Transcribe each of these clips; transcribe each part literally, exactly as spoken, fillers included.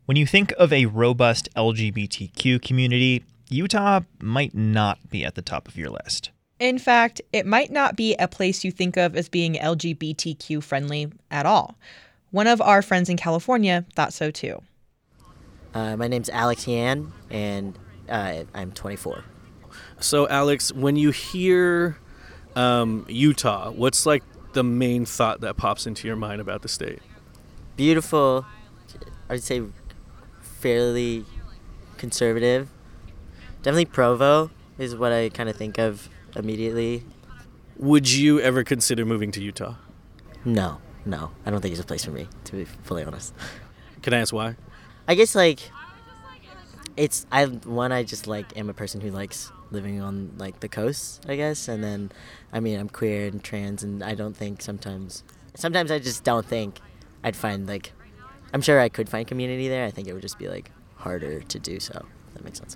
When you think of a robust L G B T Q community, Utah might not be at the top of your list. In fact, it might not be a place you think of as being L G B T Q friendly at all. One of our friends in California thought so too. Uh, my name's Alex Yan, and uh, I'm twenty-four. So, Alex, when you hear um, Utah, what's like the main thought that pops into your mind about the state? Beautiful, I'd say fairly conservative. Definitely Provo is what I kind of think of immediately. Would you ever consider moving to Utah? No, no. I don't think it's a place for me, to be fully honest. Can I ask why? I guess, like, it's, I one, I just, like, am a person who likes living on, like, the coast, I guess. And then, I mean, I'm queer and trans, and I don't think sometimes, sometimes I just don't think I'd find, like, I'm sure I could find community there. I think it would just be, like, harder to do so. If that makes sense.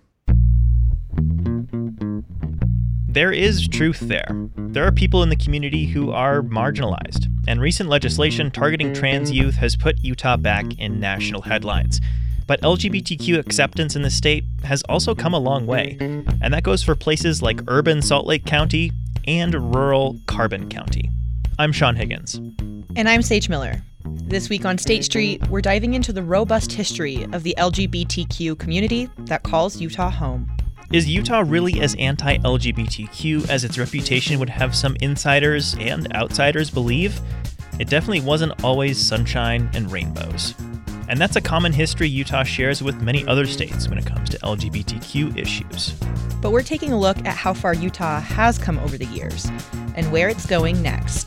There is truth there. There are people in the community who are marginalized, and recent legislation targeting trans youth has put Utah back in national headlines. But L G B T Q acceptance in the state has also come a long way, and that goes for places like urban Salt Lake County and rural Carbon County. I'm Sean Higgins. And I'm Sage Miller. This week on State Street, we're diving into the robust history of the L G B T Q community that calls Utah home. Is Utah really as anti-L G B T Q as its reputation would have some insiders and outsiders believe? It definitely wasn't always sunshine and rainbows. And that's a common history Utah shares with many other states when it comes to L G B T Q issues. But we're taking a look at how far Utah has come over the years and where it's going next.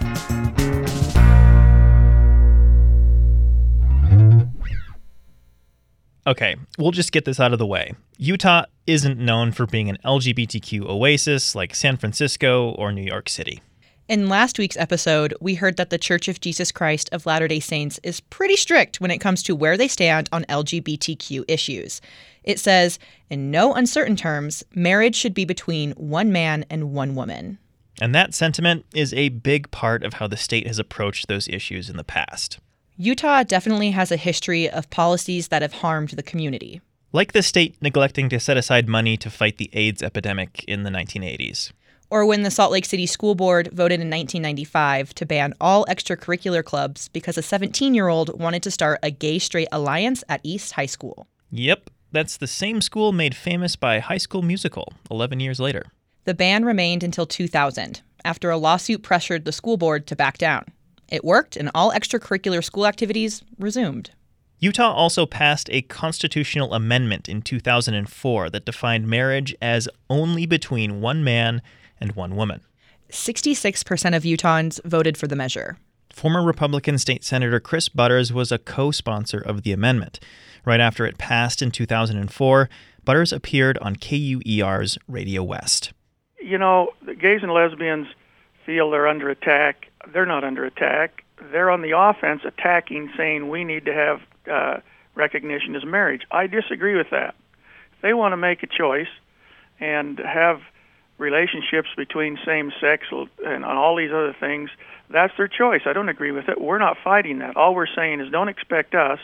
Okay, we'll just get this out of the way. Utah isn't known for being an L G B T Q oasis like San Francisco or New York City. In last week's episode, we heard that the Church of Jesus Christ of Latter-day Saints is pretty strict when it comes to where they stand on L G B T Q issues. It says, in no uncertain terms, marriage should be between one man and one woman. And that sentiment is a big part of how the state has approached those issues in the past. Utah definitely has a history of policies that have harmed the community. Like the state neglecting to set aside money to fight the AIDS epidemic in the nineteen eighties. Or when the Salt Lake City School Board voted in nineteen ninety-five to ban all extracurricular clubs because a seventeen-year-old wanted to start a gay-straight alliance at East High School. Yep, that's the same school made famous by High School Musical eleven years later. The ban remained until two thousand, after a lawsuit pressured the school board to back down. It worked, and all extracurricular school activities resumed. Utah also passed a constitutional amendment in two thousand four that defined marriage as only between one man and one woman. sixty-six percent of Utahns voted for the measure. Former Republican State Senator Chris Butters was a co-sponsor of the amendment. Right after it passed in two thousand four, Butters appeared on K U E R's Radio West. You know, the gays and lesbians feel they're under attack. They're not under attack. They're on the offense, attacking, saying we need to have uh, recognition as marriage. I disagree with that. If they want to make a choice and have relationships between same-sex and all these other things, that's their choice. I don't agree with it. We're not fighting that. All we're saying is don't expect us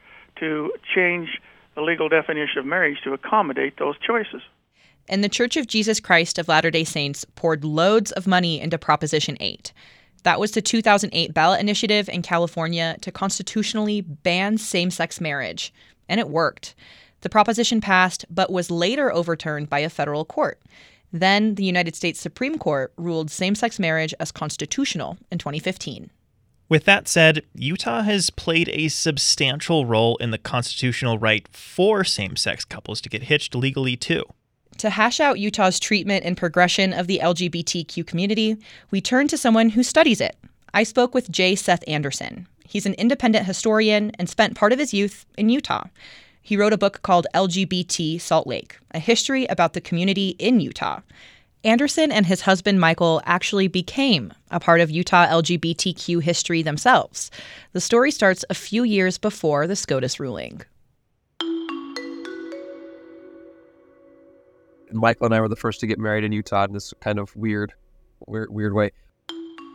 to change the legal definition of marriage to accommodate those choices. And the Church of Jesus Christ of Latter-day Saints poured loads of money into Proposition eight. That was the two thousand eight ballot initiative in California to constitutionally ban same-sex marriage. And it worked. The proposition passed, but was later overturned by a federal court. Then the United States Supreme Court ruled same-sex marriage as constitutional in twenty fifteen. With that said, Utah has played a substantial role in the constitutional right for same-sex couples to get hitched legally, too. To hash out Utah's treatment and progression of the L G B T Q community, we turn to someone who studies it. I spoke with J. Seth Anderson. He's an independent historian and spent part of his youth in Utah. He wrote a book called L G B T Salt Lake, a history about the community in Utah. Anderson and his husband Michael actually became a part of Utah L G B T Q history themselves. The story starts a few years before the SCOTUS ruling. Michael and I were the first to get married in Utah in this kind of weird, weird, weird way.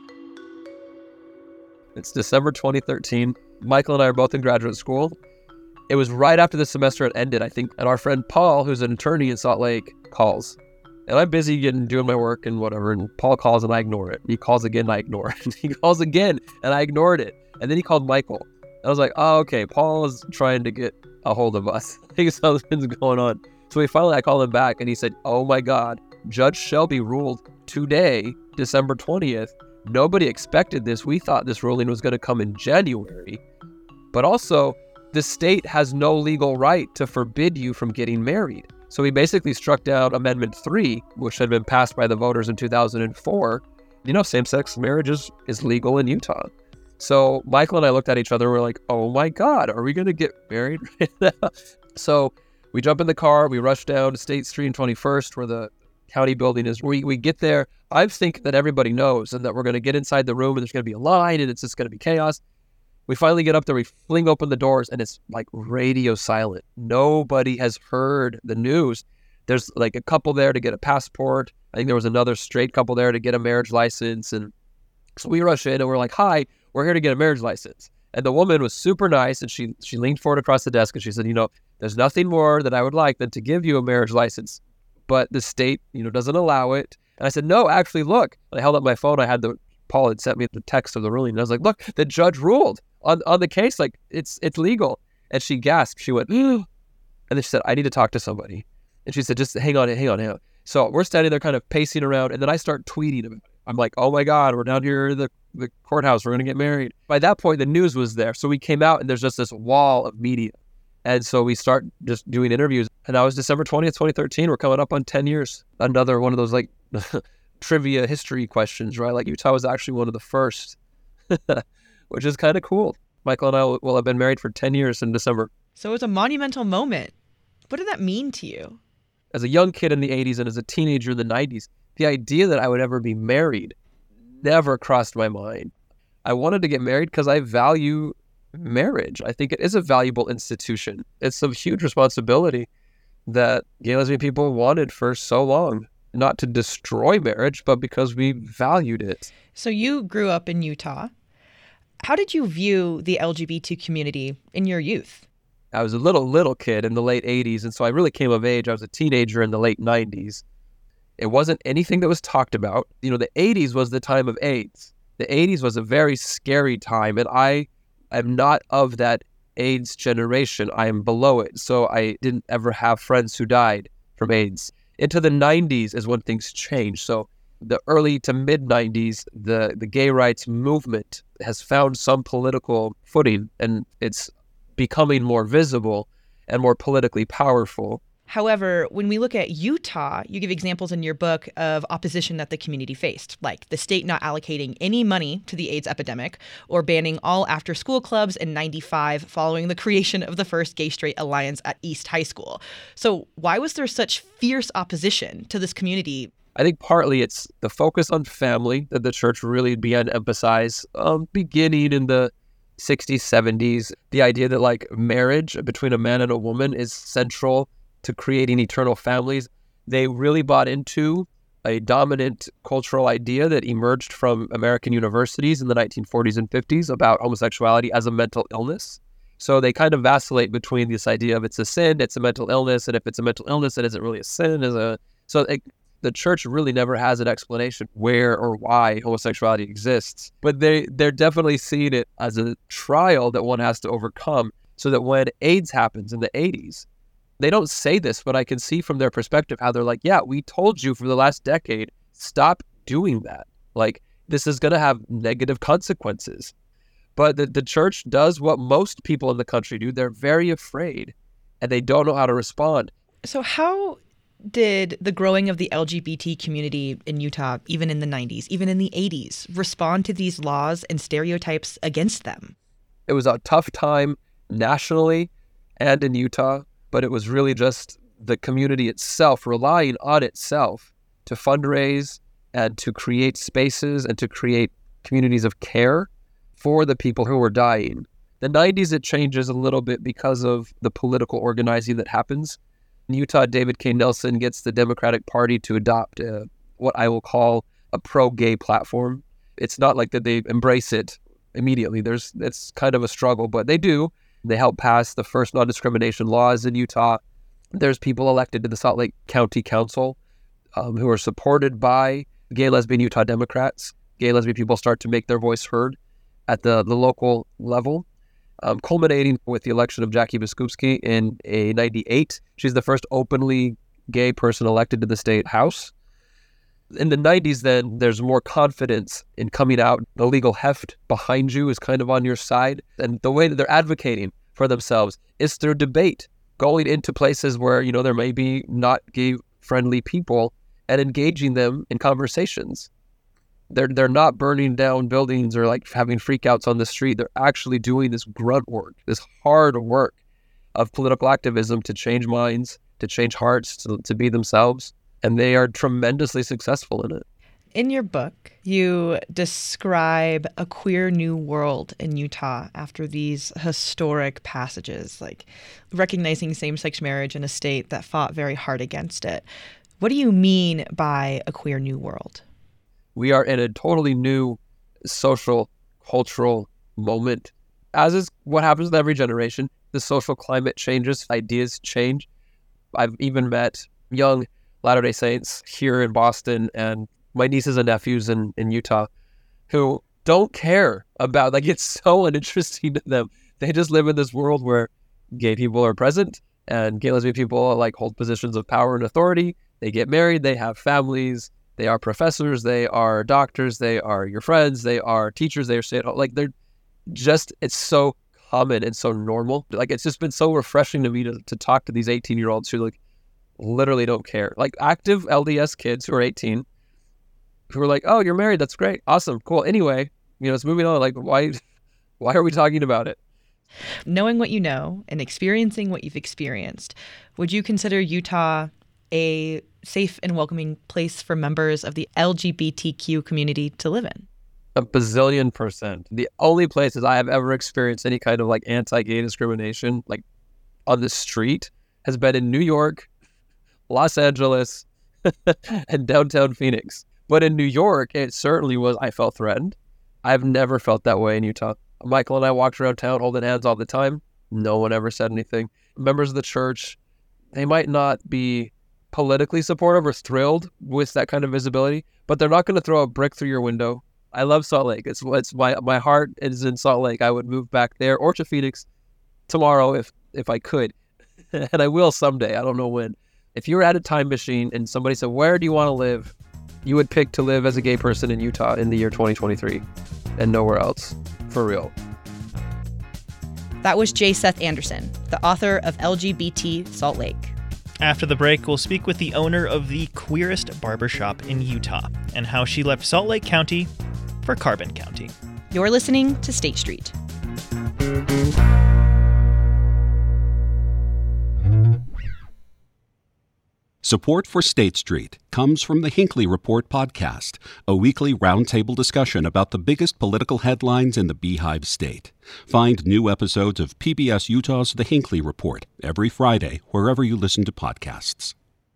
It's December twenty thirteen. Michael and I are both in graduate school. It was right after the semester had ended, I think, and our friend Paul, who's an attorney in Salt Lake, calls. And I'm busy getting doing my work and whatever, and Paul calls and I ignore it. He calls again, I ignore it. He calls again, and I ignored it. And then he called Michael. I was like, oh, okay, Paul is trying to get a hold of us. I think something's going on. So we finally, I called him back, and he said, oh my God, Judge Shelby ruled today, December twentieth. Nobody expected this. We thought this ruling was going to come in January. But also, the state has no legal right to forbid you from getting married. So he basically struck down Amendment three, which had been passed by the voters in two thousand four. You know, same-sex marriage is, is legal in Utah. So Michael and I looked at each other and we're like, oh my God, are we going to get married right now? So we jump in the car, we rush down to State Street and twenty-first where the county building is. We, we get there. I think that everybody knows and that we're going to get inside the room and there's going to be a line and it's just going to be chaos. We finally get up there, we fling open the doors, and it's like radio silent. Nobody has heard the news. There's like a couple there to get a passport. I think there was another straight couple there to get a marriage license. And so we rush in and we're like, hi, we're here to get a marriage license. And the woman was super nice, and she she leaned forward across the desk and she said, you know, there's nothing more that I would like than to give you a marriage license, but the state, you know, doesn't allow it. And I said, no, actually, look. And I held up my phone. I had the, Paul had sent me the text of the ruling. And I was like, look, the judge ruled on, on the case, like it's it's legal. And she gasped. She went, and then she said, I need to talk to somebody. And she said, just hang on, hang on, hang on. So we're standing there kind of pacing around, and then I start tweeting about it. I'm like, oh my God, we're down here at the, the courthouse. We're going to get married. By that point, the news was there. So we came out, and there's just this wall of media. And so we start just doing interviews. And that was December twentieth, twenty thirteen. We're coming up on ten years. Another one of those like trivia history questions, right? Like Utah was actually one of the first, which is kind of cool. Michael and I will have been married for ten years in December. So it was a monumental moment. What did that mean to you? As a young kid in the eighties and as a teenager in the nineties, the idea that I would ever be married never crossed my mind. I wanted to get married because I value marriage. I think it is a valuable institution. It's a huge responsibility that gay and lesbian people wanted for so long. Not to destroy marriage, but because we valued it. So you grew up in Utah. How did you view the L G B T community in your youth? I was a little, little kid in the late eighties, and so I really came of age. I was a teenager in the late nineties. It wasn't anything that was talked about. You know, the eighties was the time of AIDS. The eighties was a very scary time, and I am not of that AIDS generation. I am below it, so I didn't ever have friends who died from AIDS. Into the nineties is when things changed. So the early to mid nineties, the, the gay rights movement has found some political footing, and it's becoming more visible and more politically powerful. However, when we look at Utah, you give examples in your book of opposition that the community faced, like the state not allocating any money to the AIDS epidemic or banning all after-school clubs in ninety-five following the creation of the first gay-straight alliance at East High School. So why was there such fierce opposition to this community? I think partly it's the focus on family that the church really began to emphasize um, beginning in the sixties, seventies. The idea that like marriage between a man and a woman is central to creating eternal families. They really bought into a dominant cultural idea that emerged from American universities in the nineteen forties and fifties about homosexuality as a mental illness. So they kind of vacillate between this idea of it's a sin, it's a mental illness, and if it's a mental illness, it isn't really a sin. Is a so it, the church really never has an explanation where or why homosexuality exists. But they, they're definitely seeing it as a trial that one has to overcome so that when AIDS happens in the eighties, they don't say this, but I can see from their perspective how they're like, yeah, we told you for the last decade, stop doing that. Like, this is going to have negative consequences. But the, the church does what most people in the country do. They're very afraid, and they don't know how to respond. So how did the growing of the L G B T community in Utah, even in the nineties, even in the eighties, respond to these laws and stereotypes against them? It was a tough time nationally and in Utah, but it was really just the community itself relying on itself to fundraise and to create spaces and to create communities of care for the people who were dying. The nineties, it changes a little bit because of the political organizing that happens. In Utah, David K. Nelson gets the Democratic Party to adopt a, what I will call a pro-gay platform. It's not like that they embrace it immediately. There's It's kind of a struggle, but they do. They helped pass the first non-discrimination laws in Utah. There's people elected to the Salt Lake County Council um, who are supported by gay, lesbian Utah Democrats. Gay, lesbian people start to make their voice heard at the, the local level, um, culminating with the election of Jackie Biskupski in a ninety-eight. She's the first openly gay person elected to the state house. In the nineties, then, there's more confidence in coming out. The legal heft behind you is kind of on your side. And the way that they're advocating for themselves is through debate, going into places where, you know, there may be not gay-friendly people and engaging them in conversations. They're they're not burning down buildings or like having freakouts on the street. They're actually doing this grunt work, this hard work of political activism to change minds, to change hearts, to, to be themselves. And they are tremendously successful in it. In your book, you describe a queer new world in Utah after these historic passages, like recognizing same-sex marriage in a state that fought very hard against it. What do you mean by a queer new world? We are in a totally new social, cultural moment. As is what happens with every generation, the social climate changes, ideas change. I've even met young Latter-day Saints here in Boston and my nieces and nephews in, in Utah who don't care about, like, it's so uninteresting to them. They just live in this world where gay people are present and gay lesbian people like hold positions of power and authority. They get married, they have families, they are professors, they are doctors, they are your friends, they are teachers, they are stay at home. Like, they're just, it's so common and so normal. Like, it's just been so refreshing to me to, to talk to these eighteen year olds who like literally don't care. Like active L D S kids who are eighteen who are like, oh, you're married. That's great. Awesome. Cool. Anyway, you know, it's moving on. Like, why, why are we talking about it? Knowing what you know and experiencing what you've experienced, would you consider Utah a safe and welcoming place for members of the L G B T Q community to live in? A bazillion percent. The only places I have ever experienced any kind of like anti-gay discrimination, like on the street, has been in New York, Los Angeles, and downtown Phoenix. But in New York, it certainly was, I felt threatened. I've never felt that way in Utah. Michael and I walked around town holding hands all the time. No one ever said anything. Members of the church, they might not be politically supportive or thrilled with that kind of visibility, but they're not going to throw a brick through your window. I love Salt Lake. It's it's my my heart is in Salt Lake. I would move back there or to Phoenix tomorrow if if I could, and I will someday. I don't know when. If you were at a time machine and somebody said, where do you want to live? You would pick to live as a gay person in Utah in the year twenty twenty-three and nowhere else, for real. That was J. Seth Anderson, the author of L G B T Salt Lake. After the break, we'll speak with the owner of the queerest barbershop in Utah and how she left Salt Lake County for Carbon County. You're listening to State Street. Support for State Street comes from the Hinckley Report podcast, a weekly roundtable discussion about the biggest political headlines in the Beehive State. Find new episodes of P B S Utah's The Hinckley Report every Friday, wherever you listen to podcasts.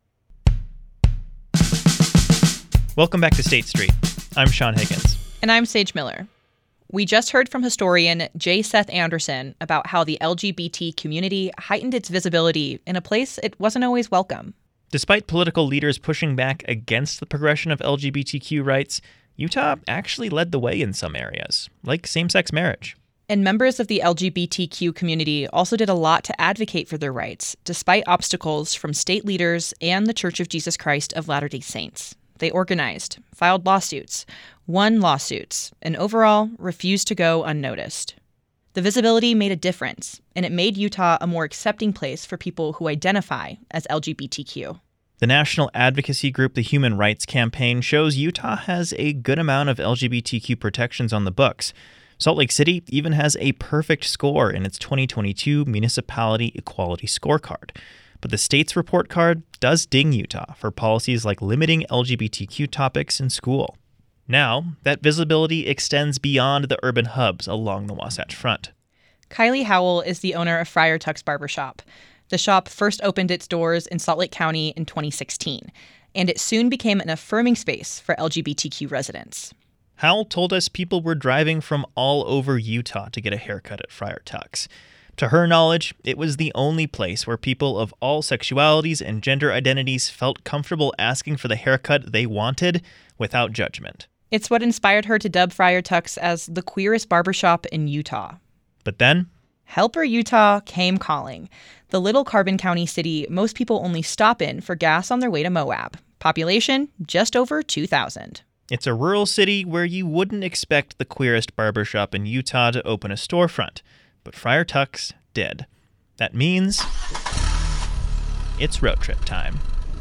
Welcome back to State Street. I'm Sean Higgins. And I'm Sage Miller. We just heard from historian J. Seth Anderson about how the L G B T community heightened its visibility in a place it wasn't always welcome. Despite political leaders pushing back against the progression of L G B T Q rights, Utah actually led the way in some areas, like same-sex marriage. And members of the L G B T Q community also did a lot to advocate for their rights, despite obstacles from state leaders and the Church of Jesus Christ of Latter-day Saints. They organized, filed lawsuits, won lawsuits, and overall refused to go unnoticed. The visibility made a difference, and it made Utah a more accepting place for people who identify as L G B T Q. The national advocacy group The Human Rights Campaign shows Utah has a good amount of L G B T Q protections on the books. Salt Lake City even has a perfect score in its twenty twenty-two Municipality Equality Scorecard. But the state's report card does ding Utah for policies like limiting L G B T Q topics in school. Now, that visibility extends beyond the urban hubs along the Wasatch Front. Kylie Howell is the owner of Friar Tuck's Barbershop. The shop first opened its doors in Salt Lake County in twenty sixteen, and it soon became an affirming space for L G B T Q residents. Howell told us people were driving from all over Utah to get a haircut at Friar Tuck's. To her knowledge, it was the only place where people of all sexualities and gender identities felt comfortable asking for the haircut they wanted without judgment. It's what inspired her to dub Friar Tuck's as the queerest barbershop in Utah. But then, Helper, Utah came calling. The little Carbon County city most people only stop in for gas on their way to Moab. Population, just over two thousand. It's a rural city where you wouldn't expect the queerest barbershop in Utah to open a storefront, but Friar Tuck's did. That means it's road trip time.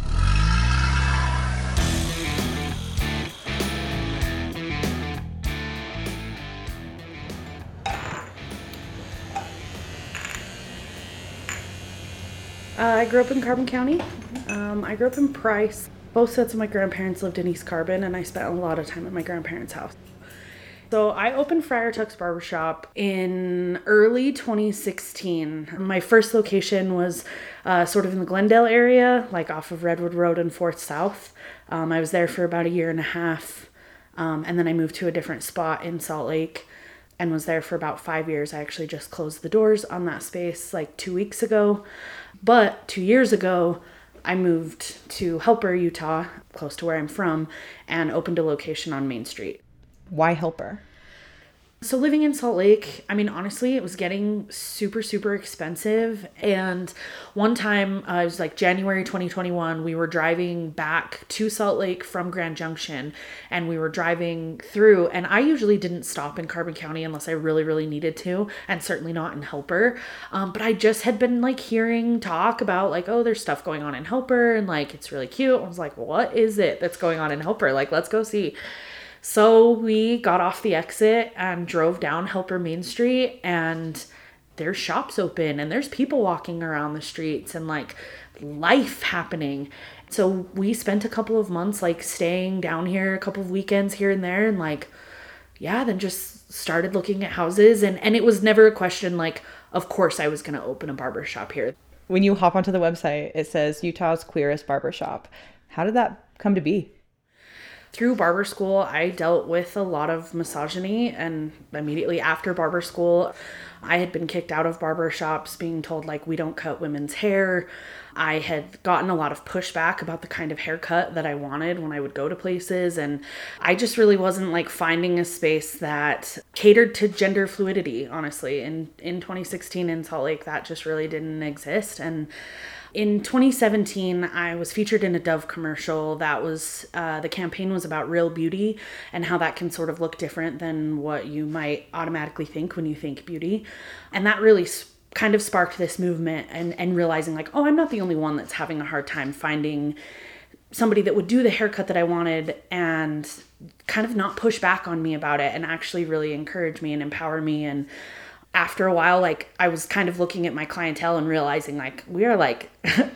Uh, I grew up in Carbon County. Um, I grew up in Price. Both sets of my grandparents lived in East Carbon, and I spent a lot of time at my grandparents' house. So I opened Friar Tuck's Barbershop in early twenty sixteen. My first location was uh, sort of in the Glendale area, like off of Redwood Road and fourth South. Um, I was there for about a year and a half, um, and then I moved to a different spot in Salt Lake and was there for about five years. I actually just closed the doors on that space like two weeks ago. But two years ago, I moved to Helper, Utah, close to where I'm from, and opened a location on Main Street. Why Helper? So living in Salt Lake, I mean, honestly, it was getting super, super expensive. And one time, uh, it was like January twenty twenty-one, we were driving back to Salt Lake from Grand Junction, and we were driving through, and I usually didn't stop in Carbon County unless I really, really needed to, and certainly not in Helper. Um, but I just had been like hearing talk about like, oh, there's stuff going on in Helper, and like, it's really cute. I was like, what is it that's going on in Helper? Like, let's go see. So we got off the exit and drove down Helper Main Street, and there's shops open and there's people walking around the streets and like life happening. So we spent a couple of months like staying down here, a couple of weekends here and there, and like, yeah, then just started looking at houses. And, and it was never a question like, of course I was going to open a barbershop here. When you hop onto the website, it says Utah's queerest barbershop. How did that come to be? Through barber school, I dealt with a lot of misogyny, and immediately after barber school, I had been kicked out of barber shops, being told like, we don't cut women's hair. I had gotten a lot of pushback about the kind of haircut that I wanted when I would go to places, and I just really wasn't like finding a space that catered to gender fluidity, honestly. In, in twenty sixteen in Salt Lake, that just really didn't exist. And in twenty seventeen, I was featured in a Dove commercial that was, uh, the campaign was about real beauty and how that can sort of look different than what you might automatically think when you think beauty. And that really sp- kind of sparked this movement and, and realizing like, oh, I'm not the only one that's having a hard time finding somebody that would do the haircut that I wanted and kind of not push back on me about it and actually really encourage me and empower me. And after a while, like I was kind of looking at my clientele and realizing like we are like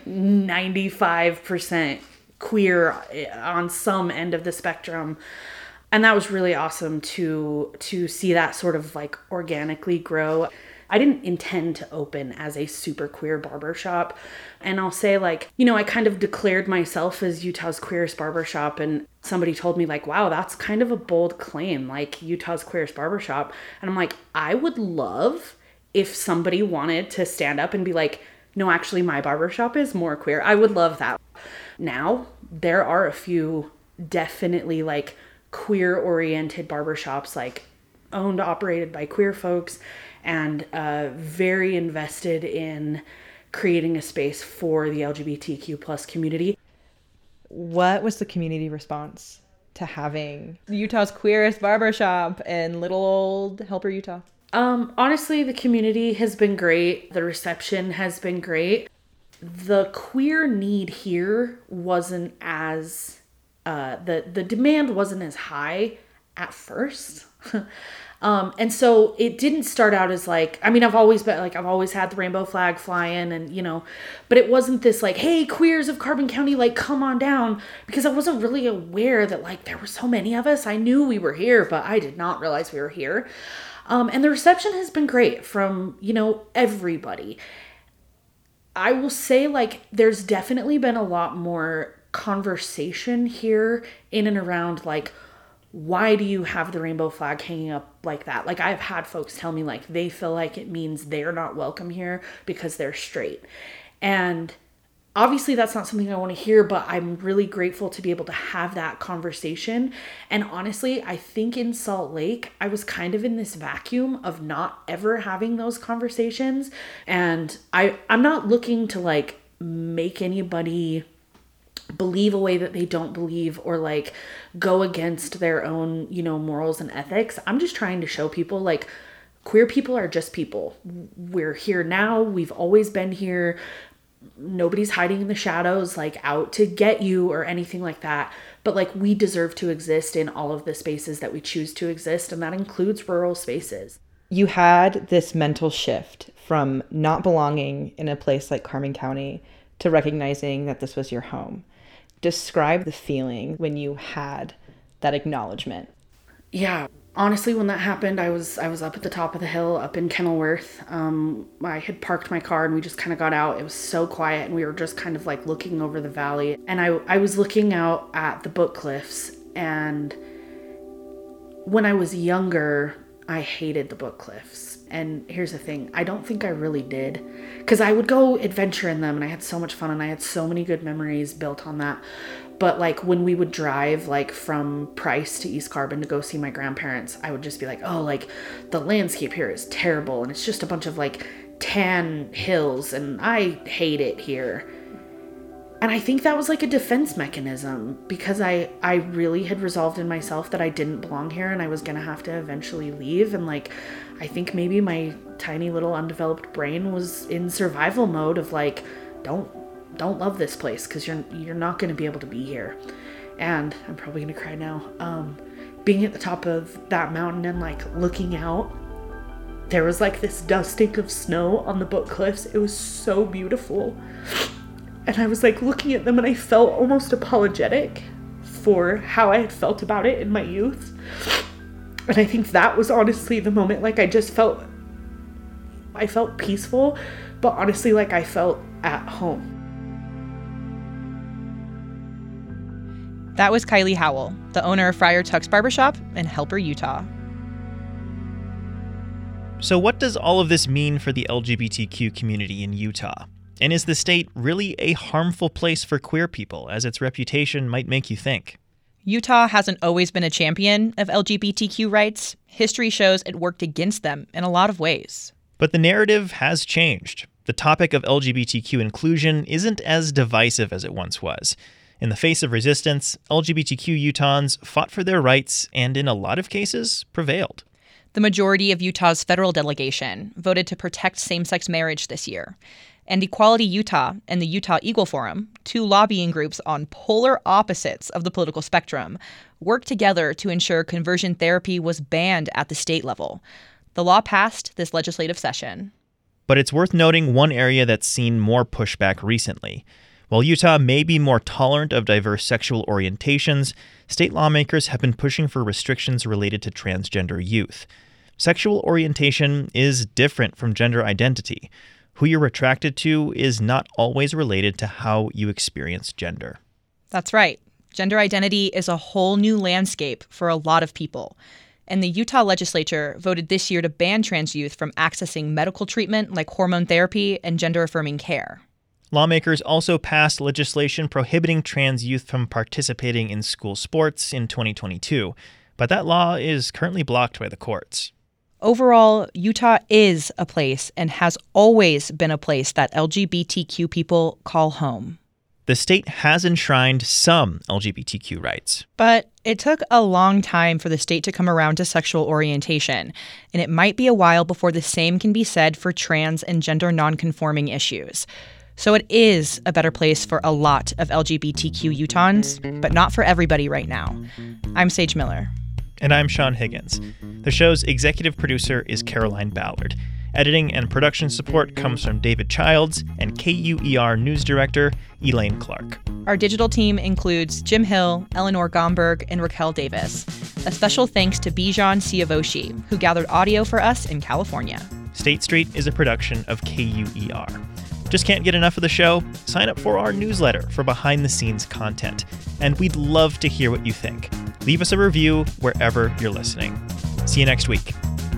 ninety-five percent queer on some end of the spectrum. And that was really awesome to to see that sort of like organically grow. I didn't intend to open as a super queer barbershop. And I'll say like, you know, I kind of declared myself as Utah's queerest barbershop, and somebody told me like, wow, that's kind of a bold claim, like Utah's queerest barbershop. And I'm like, I would love if somebody wanted to stand up and be like, no, actually my barbershop is more queer. I would love that. Now, there are a few definitely like queer oriented barbershops, like owned, operated by queer folks, and uh, very invested in creating a space for the L G B T Q plus community. What was the community response to having Utah's queerest barbershop in little old Helper, Utah? Um, honestly, the community has been great. The reception has been great. The queer need here wasn't as, uh, the, the demand wasn't as high at first. Um, and so it didn't start out as like, I mean, I've always been like, I've always had the rainbow flag flying and, you know, but it wasn't this like, hey, queers of Carbon County, like, come on down, because I wasn't really aware that like there were so many of us. I knew we were here, but I did not realize we were here. Um, and the reception has been great from, you know, everybody. I will say like, there's definitely been a lot more conversation here in and around like, why do you have the rainbow flag hanging up like that? Like, I've had folks tell me like they feel like it means they're not welcome here because they're straight. And obviously that's not something I want to hear, but I'm really grateful to be able to have that conversation. And honestly, I think in Salt Lake, I was kind of in this vacuum of not ever having those conversations. And I, I'm not looking to like make anybody believe a way that they don't believe or like go against their own, you know, morals and ethics. I'm just trying to show people like queer people are just people. We're here now. We've always been here. Nobody's hiding in the shadows, like out to get you or anything like that. But like we deserve to exist in all of the spaces that we choose to exist. And that includes rural spaces. You had this mental shift from not belonging in a place like Carmen County to recognizing that this was your home. Describe the feeling when you had that acknowledgement. Yeah, honestly, when that happened, I was I was up at the top of the hill up in Kenilworth. Um, I had parked my car and we just kind of got out. It was so quiet and we were just kind of like looking over the valley. And I, I was looking out at the Book Cliffs. And when I was younger, I hated the Book Cliffs. And here's the thing, I don't think I really did, because I would go adventure in them and I had so much fun and I had so many good memories built on that. But like when we would drive like from Price to East Carbon to go see my grandparents, I would just be like, oh, like the landscape here is terrible and it's just a bunch of like tan hills and I hate it here. And I think that was like a defense mechanism because I, I really had resolved in myself that I didn't belong here and I was going to have to eventually leave. And like, I think maybe my tiny little undeveloped brain was in survival mode of like, don't, don't love this place because you're, you're not going to be able to be here. And I'm probably going to cry now. Um, being at the top of that mountain and like looking out, there was like this dusting of snow on the Book Cliffs. It was so beautiful. And I was like looking at them and I felt almost apologetic for how I had felt about it in my youth. And I think that was honestly the moment, like I just felt, I felt peaceful, but honestly like I felt at home. That was Kylie Howell, the owner of Friar Tuck's Barbershop in Helper, Utah. So what does all of this mean for the L G B T Q community in Utah? And is the state really a harmful place for queer people, as its reputation might make you think? Utah hasn't always been a champion of L G B T Q rights. History shows it worked against them in a lot of ways. But the narrative has changed. The topic of L G B T Q inclusion isn't as divisive as it once was. In the face of resistance, L G B T Q Utahns fought for their rights and, in a lot of cases, prevailed. The majority of Utah's federal delegation voted to protect same-sex marriage this year. And Equality Utah and the Utah Eagle Forum, two lobbying groups on polar opposites of the political spectrum, worked together to ensure conversion therapy was banned at the state level. The law passed this legislative session. But it's worth noting one area that's seen more pushback recently. While Utah may be more tolerant of diverse sexual orientations, state lawmakers have been pushing for restrictions related to transgender youth. Sexual orientation is different from gender identity. Who you're attracted to is not always related to how you experience gender. That's right. Gender identity is a whole new landscape for a lot of people. And the Utah legislature voted this year to ban trans youth from accessing medical treatment like hormone therapy and gender-affirming care. Lawmakers also passed legislation prohibiting trans youth from participating in school sports in twenty twenty-two, but that law is currently blocked by the courts. Overall, Utah is a place and has always been a place that L G B T Q people call home. The state has enshrined some L G B T Q rights. But it took a long time for the state to come around to sexual orientation, and it might be a while before the same can be said for trans and gender nonconforming issues. So it is a better place for a lot of L G B T Q Utahns, but not for everybody right now. I'm Sage Miller. And I'm Sean Higgins. The show's executive producer is Caroline Ballard. Editing and production support comes from David Childs and K U E R news director Elaine Clark. Our digital team includes Jim Hill, Eleanor Gomberg, and Raquel Davis. A special thanks to Bijan Siavoshi, who gathered audio for us in California. State Street is a production of K U E R. Just can't get enough of the show? Sign up for our newsletter for behind-the-scenes content. And we'd love to hear what you think. Leave us a review wherever you're listening. See you next week.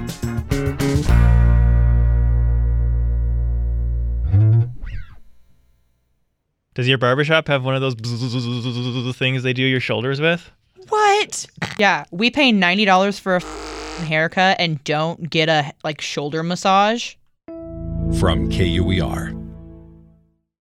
Does your barbershop have one of those things they do your shoulders with? What? Yeah, we pay ninety dollars for a haircut and don't get a like shoulder massage. From K U E R.